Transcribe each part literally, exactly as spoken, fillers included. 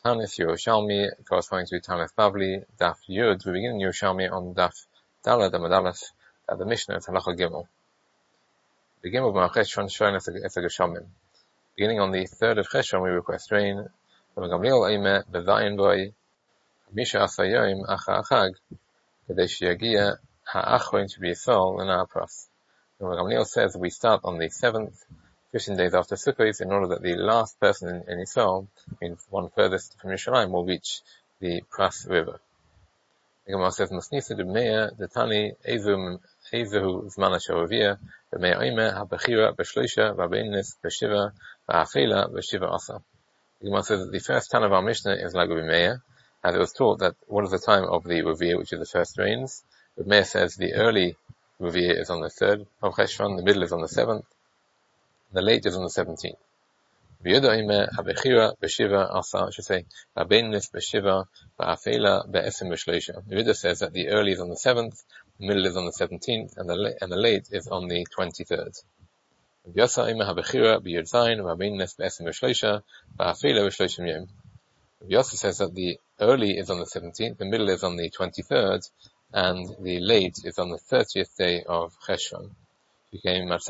Tanis Yerushalmi, corresponding to Tanis Bavli, Daf Yud. We begin Yerushalmi on Daf Dalad Amud Aleph at the Mishnah at Halacha Gimel. Begin with Ma'achesh Shon showing us a Geshamim. Beginning on the third of Cheshvan, we request rain. From Gamliel Eime Bevayin Boy Misha Asayoim Acha Achag Kadesh Yagia Ha'achroin to be Yisrael and Apras. And Gamliel says we start on the seventh, fifteen days after Sukkot, in order that the last person in, in Yisrael, means one furthest from Yerushalayim, will reach the Pras River. The Gemara says, Masnisa de Meya, the Tani, Ezu Zmana Sharovia, the Meya Oime, HaBechira, Beshloisha, Vabeinis, Beshiva, Va'achila, Beshiva Asa. The Gemara says that the first Tan of our Mishnah is like Rabbi Meir, as it was taught that what is the time of the Revia, which is the first rains. Rabbi Meir says the early Revia is on the third of Cheshvan, the middle is on the seventh, the late is on the seventeenth. V'yoda Oime, HaBechira, Beshiva Asa, I should say, Vabeinis, Beshiva, Va'afela, Be'esim, Beshloisha. Yehuda says that the early is on the seventh, the middle is on the seventeenth, and the late, and the late is on the twenty-third. V'yosa Oime, HaBechira, B'yod Zayin, Vabeinis, Be'esim, Beshloisha, Va'afela, Beshloishim Yom. V'yosa says that the early is on the seventeenth, the middle is on the twenty-third, and the late is on the thirtieth day of Cheshvan. As we find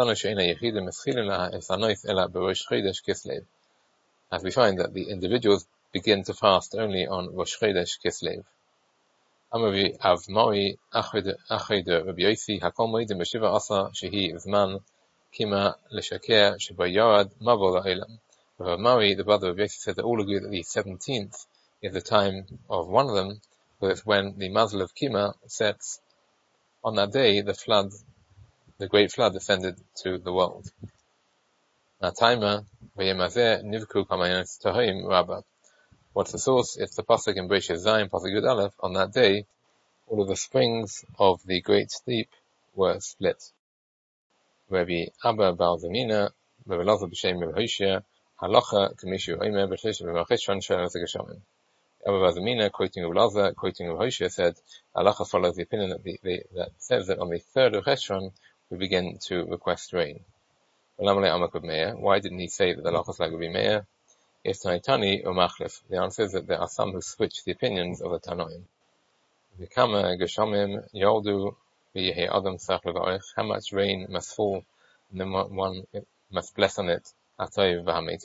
that the individuals begin to fast only on Rosh Chodesh Kislev. Amavi Avmoi Achid Rabbi Yossi Hakol Moedim B'Shiva Asa Shehi Zman Kima L'Shaker Sheba Yarad Mavol Ha'olam. Avmoi, the brother of Yossi, said that all agree that the seventeenth is the time of one of them, but it's when the muzzle of Kima sets. On that day, the flood The great flood descended to the world. What's the source? It's the pasuk in Bereshit Zayin, pasuk Yud Aleph. On that day, all of the springs of the great steep were split. Rabbi Abba Bar Zamina, Rabbi Elazar b'Shem Rabbi Hoshea, Halacha K'mishu Omer b'Shlish b'Macheshvan Shel Geshamim. Abba Bar Zamina, quoting Rabbi Elazar, quoting Rabbi Hoshea, said, Halacha follows the opinion that, the, the, that says that on the third of Cheshvan we begin to request rain. Why didn't he say that the Halacha is like Rabbi Meir? The answer is that there are some who switch the opinions of the Tanoim. How much rain must fall, and then one must bless on it. Quoting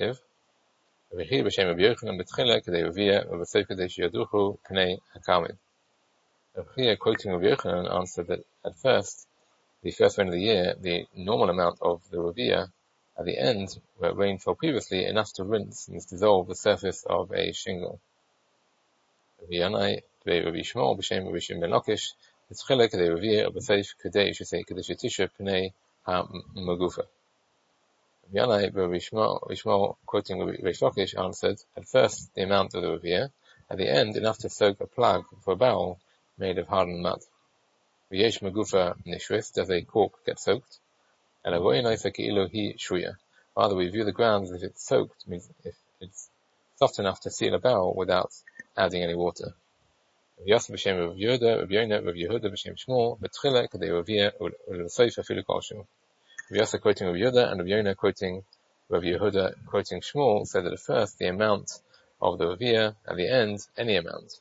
Rabbi Yochanan answered that at first, the first rain of the year, the normal amount of the Revia at the end, where rain fell previously, enough to rinse and dissolve the surface of a shingle. Rabbi Yanai, Rabbi Shmuel, b'Shem Rabbi Shimon ben Lakish, it's chilek the Revia of the Seif Kedei, you should say Kedei Shetisha Pnei HaMagufa. Rabbi Yanai, Rabbi Shmuel, quoting Rabbi Lakish, answered, at first the amount of the Revia, at the end enough to soak a plug for a barrel made of hardened mud. V'yesh magufa nishris, does a cork get soaked? And rather we view the ground as if it's soaked, means if it's soft enough to seal a barrel without adding any water. Yosef b'Shem Rav Yehuda, Rav Yonah, Rav Yehuda b'Shem Shmuel, b'tchila kadei Ravia u'lesoif afilu kol shu. Rav Yosef quoting Rav Yehuda and Rav Yonah quoting Rav Yehuda quoting Shmuel said that at first the amount of the Ravia, at the end any amount.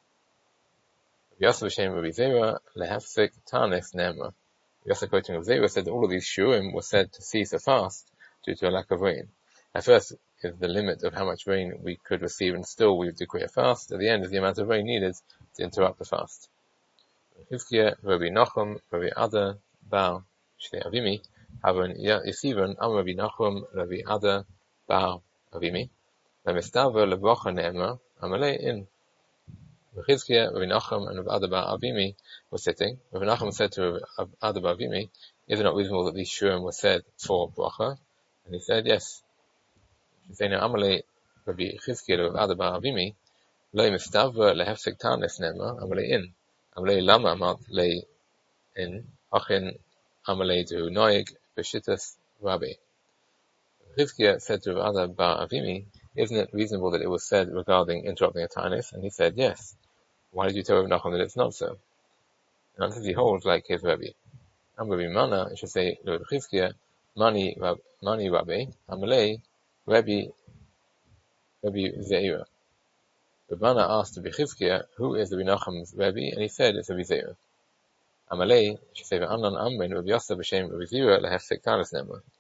Yosef b'Shem Rabbi Zera lehafsik tanis nema. Yosef quoting Rabbi Zera said that all of these shurim were said to cease a fast due to a lack of rain. At first is the limit of how much rain we could receive, and still we would decree a fast. At the end is the amount of rain needed to interrupt the fast. Hizkiah, Rabbi Nachum, Rabbi Ada Bar Shnei Avimi, Havon Yesivan Am Rabbi Nachum, Rabbi Ada Bar Avimi, Lemestaver levacha nema amalei in. Hizkiah, Rabbi Nachum, and Rabbi Ada Bar Avimi were sitting. Rabbi Nachum said to Rabbi Ada Bar Avimi, is it not reasonable that these shurim were said for bracha? And he said, yes. You say now, Amalei Rabbi Hizkiah to Rabbi Ada Bar Avimi, Lei mistavra lehefsek tanes nema, Amalei in. Amalei lama amat lei in, Achin Amalei du noig b'shittas Rabbi. Hizkiah said to Rabbi Ada Bar Avimi, isn't it reasonable that it was said regarding interrupting a tanis? And he said, yes. Why did you tell Rabbi Nachum that it's not so? And until he holds like his Rabbi. Am Rabbi Mana, it should say, Rabbi Chizkiah, Mani Rabbi, Amalei, Rabbi, Rabbi Zeira. Rabbanah asked Rabbi Chizkiah, who is Rabbi Nachum's Rebbe, and he said it's Rabbi Zera. Amalei, she said, Anan Amrin, Rabbi Yosef b'shem Rabbi Zera lehefsek talis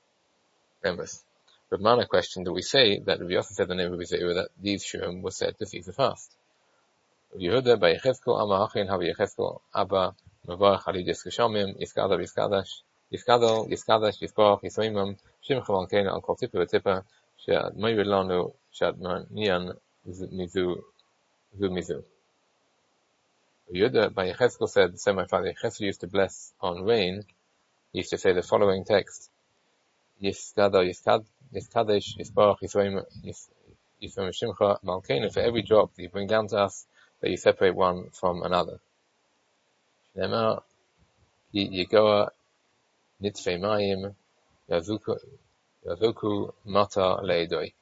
nemus. Rabbanah questioned, do we say that Rabbi Yosef said the name of Rabbi Zera, that these shurim were said to cease the fast? Rabbi Yehuda by Yechezkel, Amma Hachin, Havi Yechezkel, Abba, Mavarach Ali Yeskashomim, Yiskadal, Yiskadash, Yiskadal, Yiskadash, Yispach, Yisroimam, Shimcha Malkena, Al Kol Tipa V'Tipa, She'ad Moirid Lanu, She'ad Nian, Mizu, Zu Mizu. Yehuda by Yechezkel said, so my father Yechezkel used to bless on rain. He used to say the following text: Yiskada, Yiskad, Yiskadesh, Yispach, Yisroim, Yisroim Shimcha Malkena. For every drop that you bring down to us, that you separate one from another. Shneimar Ki Yegoa Nitfei Mayim Yazuku Yazuku Mata Leidoi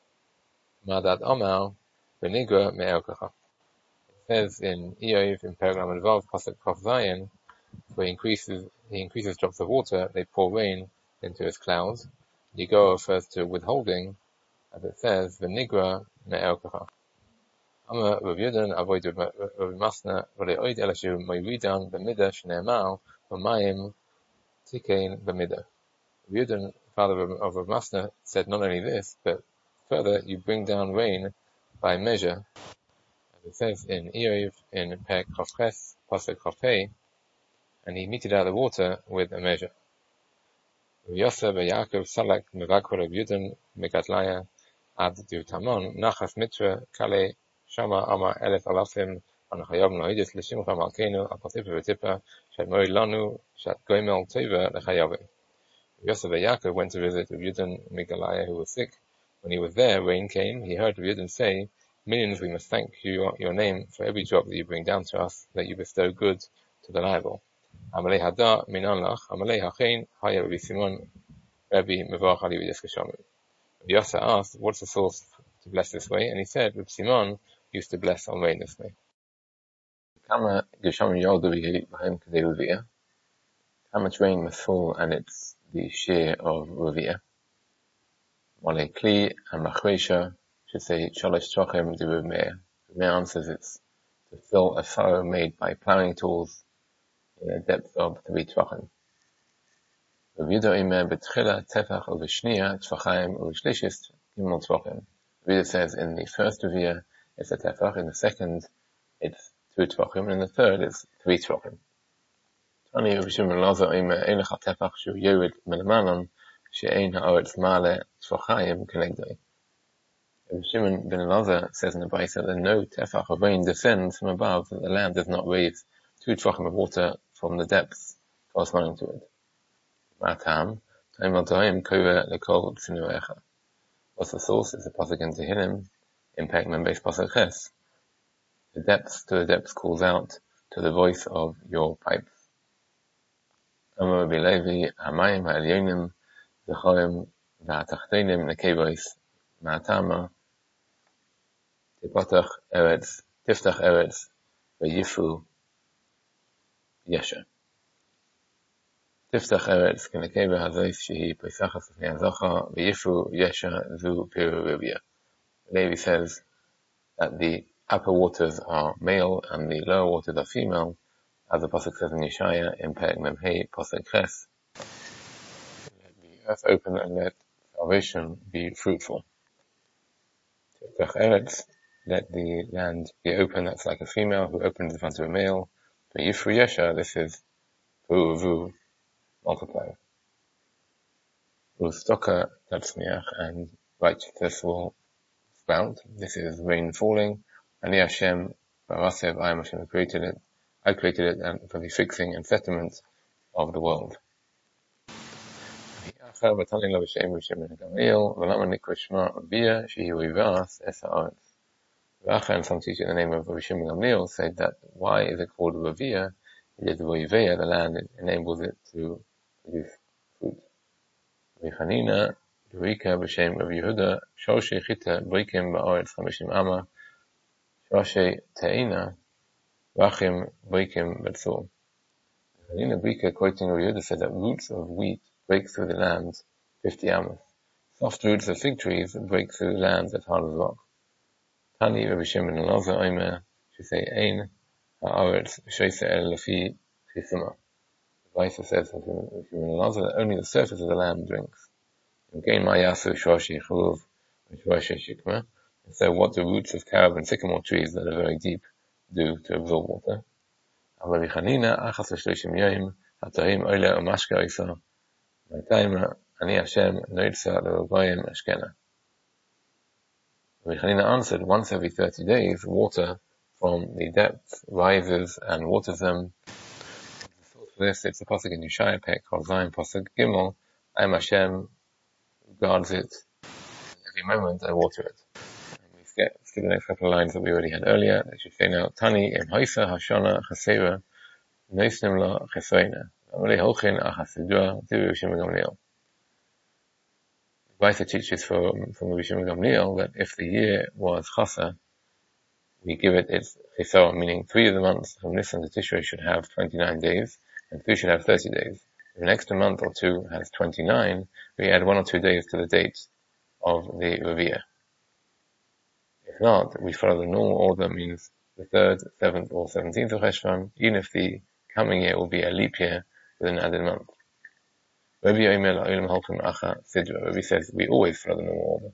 Madad Omar Benigra Me'elkacha. Says in Eov in Paragraph and Vav Pasuk Kaf Zayin, where he increases he increases drops of water, they pour rain into his clouds. Yigo refers to withholding, as it says, the Nigra Me'elkacha. Amma Rav Yudan avoid Rav Masna v'le'oid elashu moyridan b'midah shne'emar v'mayim tikein b'midah. Rav Yudan, father of Rav Masna, said not only this, but further, you bring down rain by measure. It says in Eov, in Perek Chafches, Pasuk Chafei, and he meted out the water with a measure. Rav Yosef Yaakov Salak Mevakor Rav Yudan Megatlaya Ad Dutamon Nachas Mitra Kale Shama Ama Elef Alafim Anachayov Noidis Lishimcha Malkenu Akatipa V'Tipa Shat Moed Lanu Shat Goimel Teva Lechayavim. Yosef Yaakov went to visit Rav Yudan Megatlaya, who was sick. When he was there, rain came. He heard Rav Yudan say, millions we must thank you, your name, for every drop that you bring down to us, that you bestow good to the liable. Amalei hada minan lach, amalei hachein, haya Rabbi Simon, Rabbi Mevarach Ali Yeskashomim. Rabbi Yosef asked, what's the source to bless this way? And he said, Rabbi Simon used to bless on rain this way. How much rain must fall, and it's the share of Ravia. Mole Kli and Machresha should say Shalosh Trochem de Meir. Meir answers it's to fill a furrow made by plowing tools in a depth of three Trochem. Rav Yehuda Omer B'tchila Tefach Uv'shniya Tfachayim Uv'shlishis Gimel Trochem. Rav Yehuda says in the first Ravia it's a Tefach, in the second it's two Trochem, and in the third it's three Trochem. Tani Rav Shimon Lazar Omer Eilecha Tefach Shu Yored Melemanon She'ein ha'oretz ma'ale tzvachayim kenegdoi. Rav Shimon ben Elazar says in the Brisa that no tefach of rain descends from above, that the land does not raise two tvachim of water from the depths corresponding to it. Ma'atam, ta'im al-ta'im kore lekol tsinurecha. What's the source? It's a pasuk in Tehillim, in Perek Mem Beis pasuk Ches. The depths to the depths calls out to the voice of your pipes. Amar Rabbi Levi, hamayim ha'elyonim Zechorim v'atachtenim nekevos ma'atama tipotach eretz tiftach eretz v'yifru yesha. Tiftach eretz kenekeva hazois shehi pesachas v'nei hazocha v'yifru yesha zu piru rubia. Levi says that the upper waters are male and the lower waters are female, as the pasuk says in Yeshaya in Perek Mem Hey pasuk Ches. Earth open and let salvation be fruitful. Tiftach eretz, let the land be open, that's like a female who opens in front of a male. But Yifru Yesha, this is Vu'uvu, multiply. U'stoka tatzmiach, and righteousness will sprout. This is rain falling. Ani Hashem, Barasev, I am Hashem who created it. I created it and for the fixing and settlement of the world. ותלין לו בשם ושם גמליאל, ולמה נקרא שמה Ravia, shehi Rivas es haaretz. Racha, and some teachers in the name of Rabbi Shimon Gamliel said that why is it called Ravia? It is Rivea, the land, it enables it to produce fruit. V'chanina, Durika b'shem Rabbi Yehuda, Shoshei chita brikim ba'aretz chamishim ama, Shoshei te'ina, Rachim brikim b'tzur. V'chanina Brika, quoting Rabbi Yehuda, said that roots of wheat break through the land fifty amos. Soft roots of fig trees break through lands as hard as rock. Tani Rabbi Shimon and Elazar Omer, she say Ein ha'aretz sheiseh el lefi chisima. The Vaisa says Rabbi Shimon and Elazar that only the surface of the land drinks. And gain ma yasu shoshi chuv v'shvoshi shikma. And so what the roots of carob and sycamore trees that are very deep do to absorb water. Rabbi Chanina achas l'shloshim yoyim hatohim oile umashka isa. V'tayma ani Hashem noitza l'rogoyim ashkena. Rabbi Chanina answered, once every thirty days, water from the depths rises and waters them. The source for this, it's the pasuk in Yeshaya, Pek, Zion, pasuk Gimel, I am Hashem, who guards it. Every moment I water it. And we skip, skip the next couple of lines that we already had earlier. They should say now, Tani, Im Hoisa, Hashana, Chasera, Noisnim La, Chesoina. Amale Hochin, Achasidua, Tibu Yishim Gamliel. The Vaisa teaches from, from the Yishim Gamliel that if the year was Chasa, we give it its Chisor, meaning three of the months from Nisan to Tishrei should have twenty-nine days, and three should have thirty days. If an extra month or two has twenty-nine, we add one or two days to the date of the Revi'ah. If not, we follow the normal order, means the third, seventh, or seventeenth of Cheshvan, even if the coming year will be a leap year with an added month. Rabbi says we always follow the normal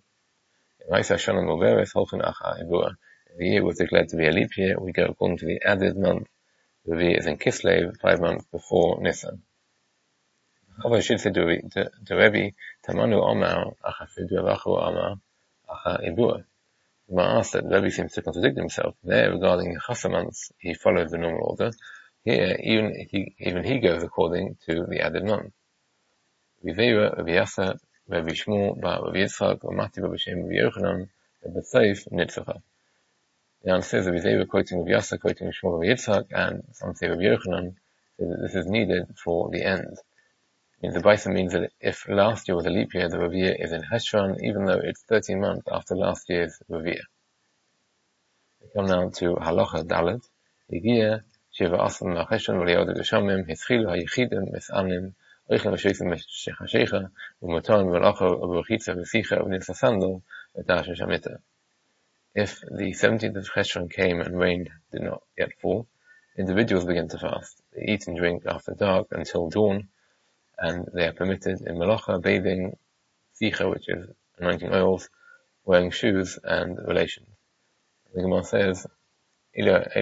order. If the year was declared to be a leap year, we go according to the added month. The Revi'ah is in Kislev, five months before Nisan. However, should say to Rebbe, Tamanu Omar, Acha Sidra Vachu Omar, Acha Ibua. The Gemara asks that Rebbe seems to contradict himself. There, regarding Chasa months, he follows the normal order. Here, even he, even he goes according to the added month. Viveira, Rabbi Yasa, Rabbi Shmuel, Rabbi Yitzchak, Mati, Rabbi Shem, Rabbi Yochanan, Rabbi Seif, Nitzacha. The answer is that they were quoting Rabbi Yasa, quoting Shmuel Rabbi Yitzchak, and some say Rabbi Yochanan, say that this is needed for the end. I mean, the Baisa means that if last year was a leap year, the Revi'ah is in Heshvan, even though it's thirteen months after last year's Revi'ah. We come now to Halacha Dalet. Higia, Shiva Asam Macheshvan, V'liyaodu Geshamim, Hischilu HaYechidim, Mis'anim, Oichem V'shoisim Shecha Shecha, U'motan V'lacho, V'ruchitza V'sicha, V'nilsa Sandal, V'tasha Shamita. If the seventeenth of Cheshvan came and rain did not yet fall, individuals begin to fast. They eat and drink after dark until dawn, and they are permitted in malacha, bathing, sicha, which is anointing oils, wearing shoes, and relations. The Gemara says, The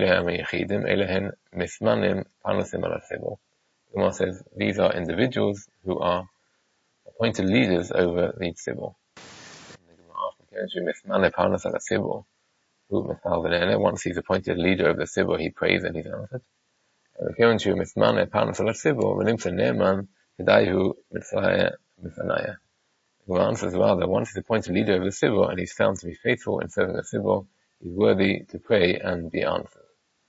Gemara says, these are individuals who are appointed leaders over the tzibur. Once he's appointed leader of the tzibur, he prays and he's answered. The Gemara answers rather, once he's appointed leader of the tzibur and he's found to be faithful in serving the tzibur, he's worthy to pray and be answered.